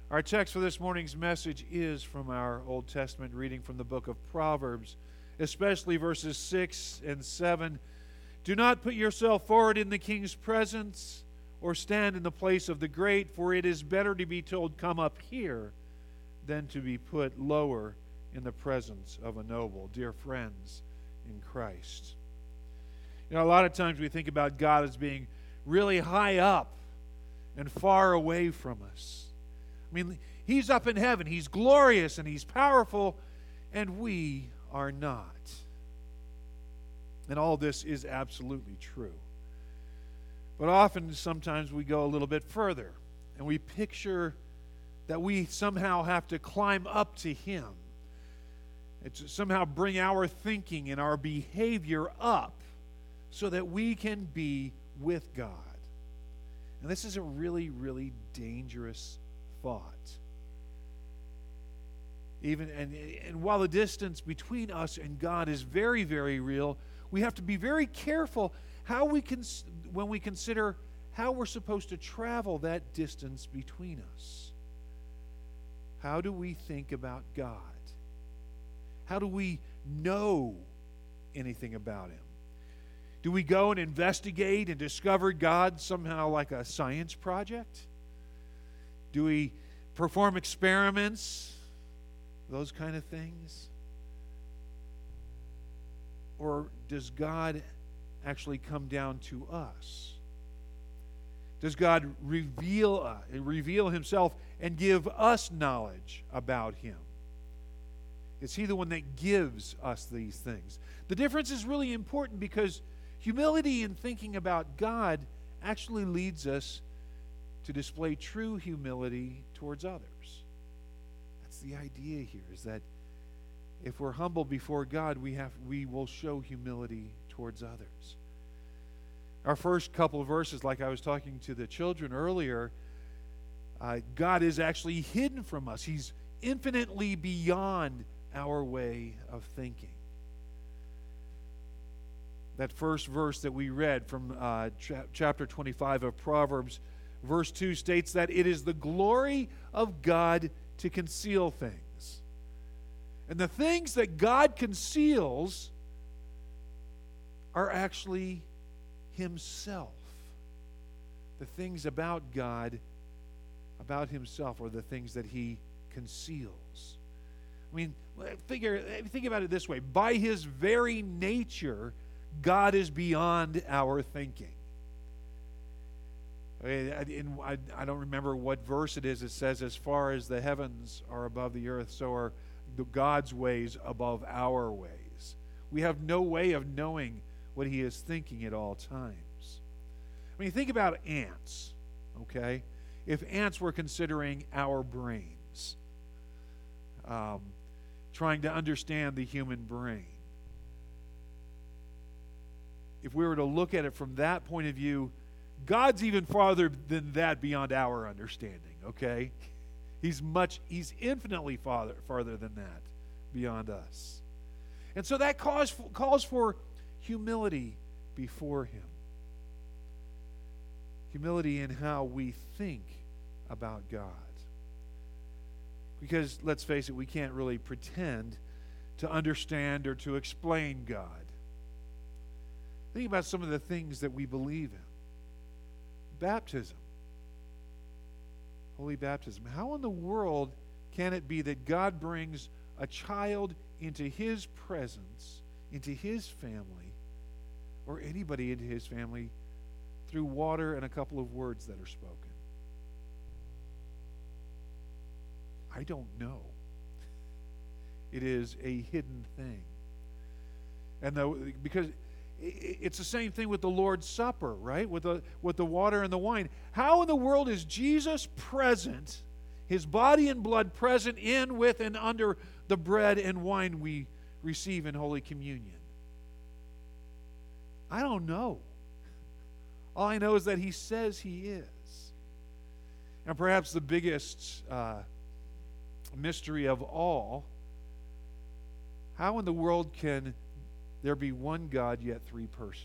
Our text for this morning's message is from our Old Testament reading from the book of Proverbs, especially verses 6 and 7. Do not put yourself forward in the king's presence or stand in the place of the great, for it is better to be told, come up here, than to be put lower in the presence of a noble. Dear friends in Christ. You know, a lot of times we think about God as being really high up and far away from us. I mean, He's up in heaven. He's glorious and He's powerful, and we are not. And all this is absolutely true. But often, sometimes we go a little bit further, and we picture that we somehow have to climb up to Him. It's somehow bring our thinking and our behavior up so that we can be with God. And this is a really, really dangerous thought. And while the distance between us and God is very, very real, we have to be very careful when we consider how we're supposed to travel that distance between us. How do we think about God? How do we know anything about Him? Do we go and investigate and discover God somehow like a science project? Do we perform experiments? Those kind of things? Or does God actually come down to us? Does God reveal Himself and give us knowledge about Him? Is He the one that gives us these things? The difference is really important because humility in thinking about God actually leads us to display true humility towards others. That's the idea here, is that if we're humble before God, we will show humility towards others. Our first couple of verses, like I was talking to the children earlier, God is actually hidden from us. He's infinitely beyond our way of thinking. That first verse that we read from chapter 25 of Proverbs, verse 2 states that it is the glory of God to conceal things. And the things that God conceals are actually Himself. The things about God, about Himself, are the things that He conceals. I mean, think about it this way. By His very nature, God is beyond our thinking. I don't remember what verse it is. It says, as far as the heavens are above the earth, so are God's ways above our ways. We have no way of knowing what He is thinking at all times. I mean, think about ants, okay? If ants were considering our brains, trying to understand the human brain, if we were to look at it from that point of view, God's even farther than that beyond our understanding, okay? He's infinitely farther than that beyond us. And so that calls for humility before Him. Humility in how we think about God. Because, let's face it, we can't really pretend to understand or to explain God. Think about some of the things that we believe in. Baptism. Holy baptism. How in the world can it be that God brings a child into His presence, into His family, or anybody into His family, through water and a couple of words that are spoken? I don't know. It is a hidden thing. And because it's the same thing with the Lord's Supper, right? With the water and the wine. How in the world is Jesus present, His body and blood present in, with, and under the bread and wine we receive in Holy Communion? I don't know. All I know is that He says He is. And perhaps the biggest mystery of all, how in the world can there be one God, yet three persons?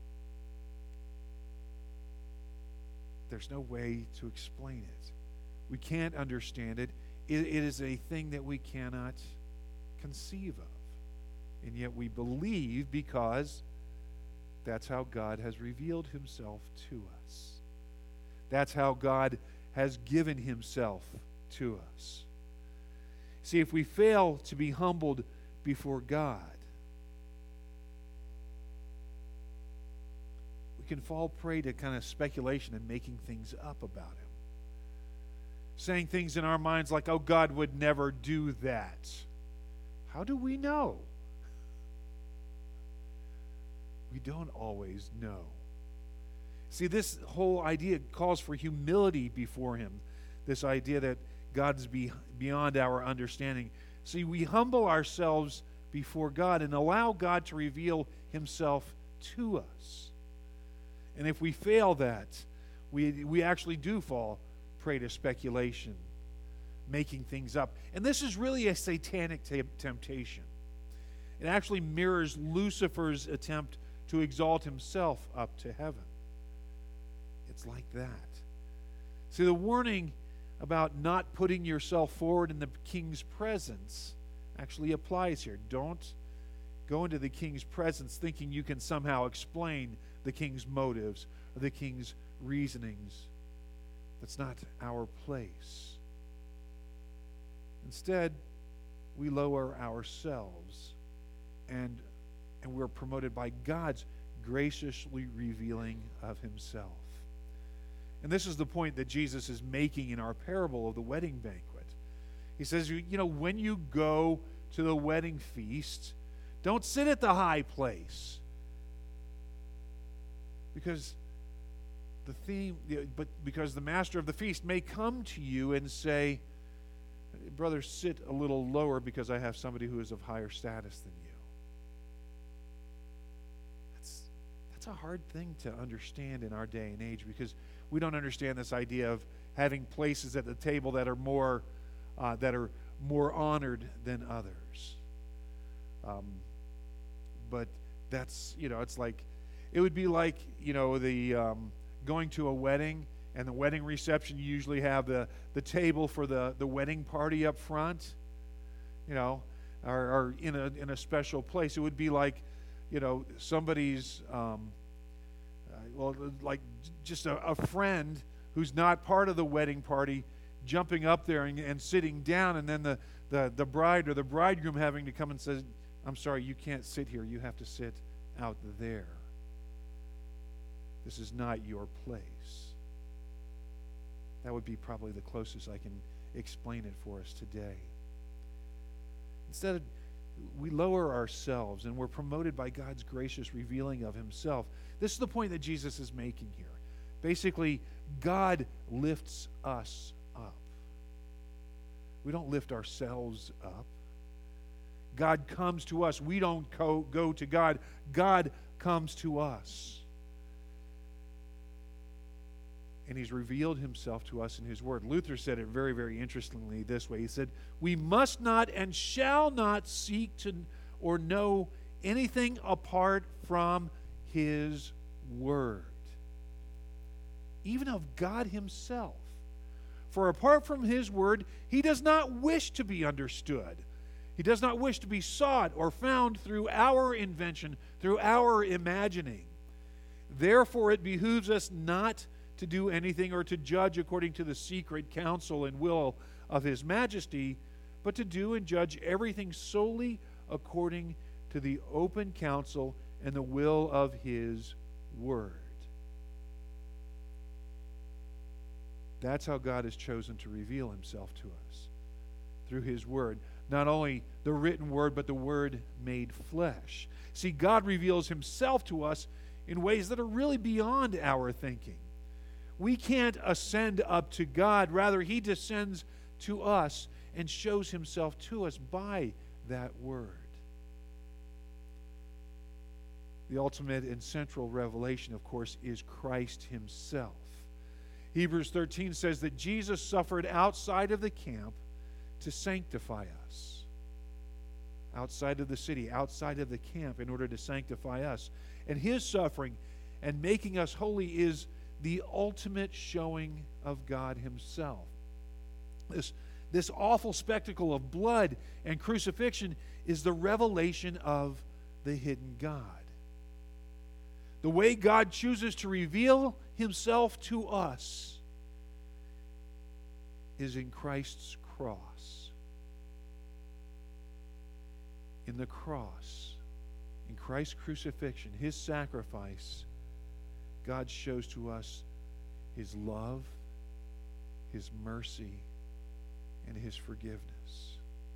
There's no way to explain it. We can't understand it. It is a thing that we cannot conceive of. And yet we believe because that's how God has revealed himself to us. That's how God has given himself to us. See, if we fail to be humbled before God, we can fall prey to kind of speculation and making things up about him. Saying things in our minds like, oh, God would never do that. How do we know? We don't always know. See, this whole idea calls for humility before him. This idea that God's beyond our understanding. See, we humble ourselves before God and allow God to reveal himself to us. And if we fail that, we actually do fall prey to speculation, making things up. And this is really a satanic temptation. It actually mirrors Lucifer's attempt to exalt himself up to heaven. It's like that. See, the warning about not putting yourself forward in the king's presence actually applies here. Don't go into the king's presence thinking you can somehow explain the king's motives or the king's reasonings. That's not our place. Instead, we lower ourselves and we're promoted by God's graciously revealing of himself. And this is the point that Jesus is making in our parable of the wedding banquet. He says, when you go to the wedding feast, don't sit at the high place. Because the master of the feast may come to you and say, brother, sit a little lower because I have somebody who is of higher status than you. That's a hard thing to understand in our day and age because we don't understand this idea of having places at the table that are more honored than others. But that's, it's like, it would be like, the going to a wedding and the wedding reception. You usually have the table for the wedding party up front, or in a special place. It would be like, somebody's, like just a friend who's not part of the wedding party jumping up there and sitting down, and then the bride or the bridegroom having to come and say, I'm sorry, you can't sit here. You have to sit out there. This is not your place. That would be probably the closest I can explain it for us today. Instead, we lower ourselves and we're promoted by God's gracious revealing of himself. This is the point that Jesus is making here. Basically, God lifts us up. We don't lift ourselves up. God comes to us. We don't go to God. God comes to us. And he's revealed himself to us in his word. Luther said it very, very interestingly this way. He said, we must not and shall not seek to or know anything apart from his word, even of God himself. For apart from his word, he does not wish to be understood. He does not wish to be sought or found through our invention, through our imagining. Therefore, it behooves us not to do anything or to judge according to the secret counsel and will of his majesty, but to do and judge everything solely according to the open counsel and the will of his word. That's how God has chosen to reveal himself to us, through his word. Not only the written word, but the word made flesh. See, God reveals himself to us in ways that are really beyond our thinking. We can't ascend up to God. Rather, he descends to us and shows himself to us by that word. The ultimate and central revelation, of course, is Christ himself. Hebrews 13 says that Jesus suffered outside of the camp to sanctify us. Outside of the city, outside of the camp, in order to sanctify us. And his suffering and making us holy is the ultimate showing of God himself. This awful spectacle of blood and crucifixion is the revelation of the hidden God. The way God chooses to reveal himself to us is in Christ's cross. In the cross, in Christ's crucifixion, his sacrifice, God shows to us his love, his mercy, and his forgiveness.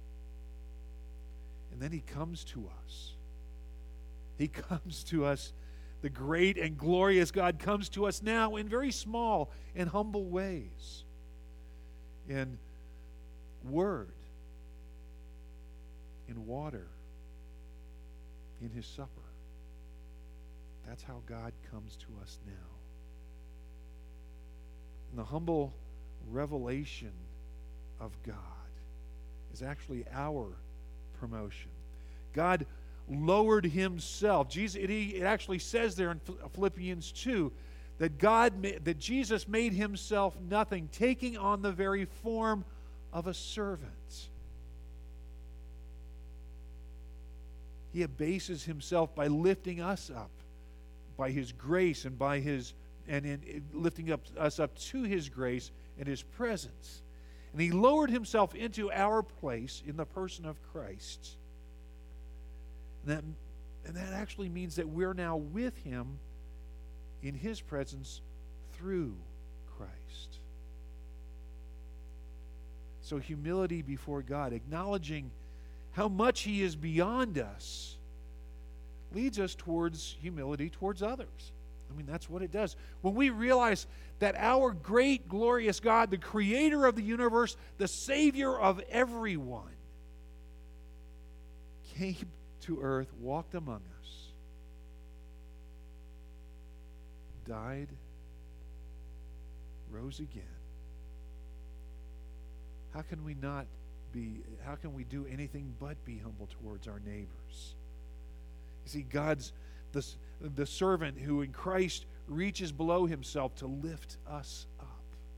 And then he comes to us. He comes to us. The great and glorious God comes to us now in very small and humble ways. In word, in water, in his supper. That's how God comes to us now. And the humble revelation of God is actually our promotion. God lowered himself. It actually says there in Philippians 2 that Jesus made himself nothing, taking on the very form of a servant. He abases himself by lifting us up by his grace and by lifting us up to his grace and his presence. And he lowered himself into our place in the person of Christ. And that actually means that we're now with him in his presence through Christ. So humility before God, acknowledging how much he is beyond us, leads us towards humility towards others. I mean, that's what it does. When we realize that our great, glorious God, the creator of the universe, the Savior of everyone, came to earth, walked among us, died, rose again. How can we do anything but be humble towards our neighbors? You see, God's the servant who in Christ reaches below himself to lift us up.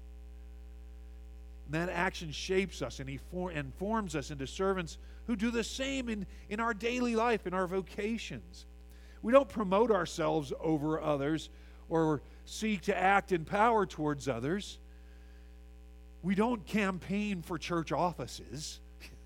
And that action shapes us and forms us into servants who do the same in our daily life, in our vocations. We don't promote ourselves over others or seek to act in power towards others. We don't campaign for church offices.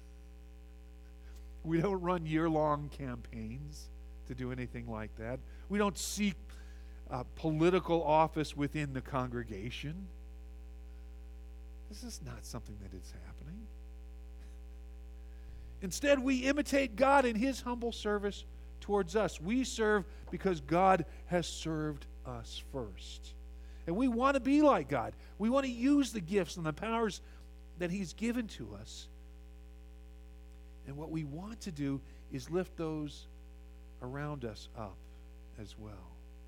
We don't run year-long campaigns to do anything like that. We don't seek political office within the congregation. This is not something that is happening. Instead, we imitate God in his humble service towards us. We serve because God has served us first. And we want to be like God. We want to use the gifts and the powers that he's given to us. And what we want to do is lift those around us up as well.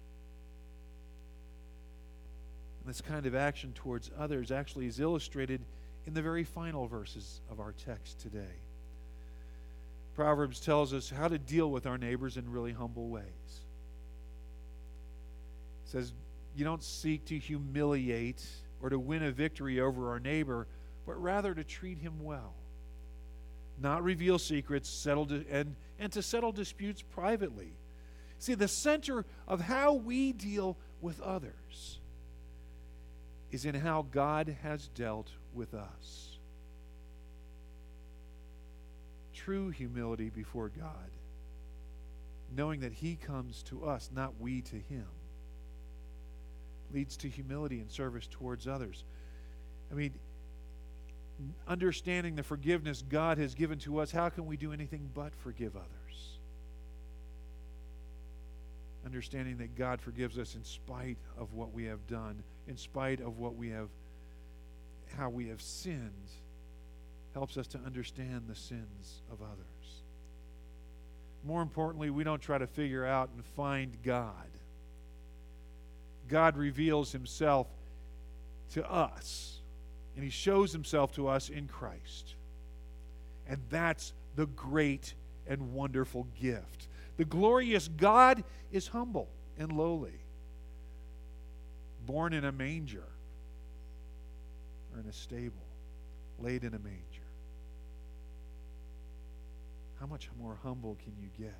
And this kind of action towards others actually is illustrated in the very final verses of our text today. Proverbs tells us how to deal with our neighbors in really humble ways. It says, you don't seek to humiliate or to win a victory over our neighbor, but rather to treat him well. Not reveal secrets, and to settle disputes privately. See, the center of how we deal with others is in how God has dealt with us. True humility before God, knowing that he comes to us, not we to him, leads to humility and service towards others. I mean, understanding the forgiveness God has given to us, how can we do anything but forgive others? Understanding that God forgives us in spite of what we have done, in spite of how we have sinned, helps us to understand the sins of others. More importantly, we don't try to figure out and find God. God reveals himself to us, and he shows himself to us in Christ. And that's the great and wonderful gift. The glorious God is humble and lowly, born in a manger or in a stable, laid in a manger. How much more humble can you get?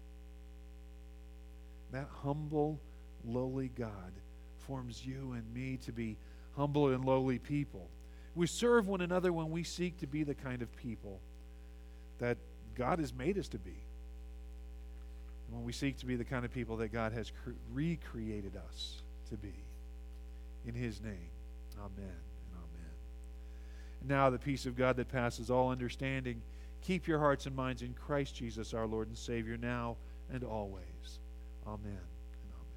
That humble, lowly God forms you and me to be humble and lowly people. We serve one another when we seek to be the kind of people that God has made us to be. And when we seek to be the kind of people that God has recreated us to be. In His name, amen and amen. And now the peace of God that passes all understanding, keep your hearts and minds in Christ Jesus our Lord and Savior now and always. Amen.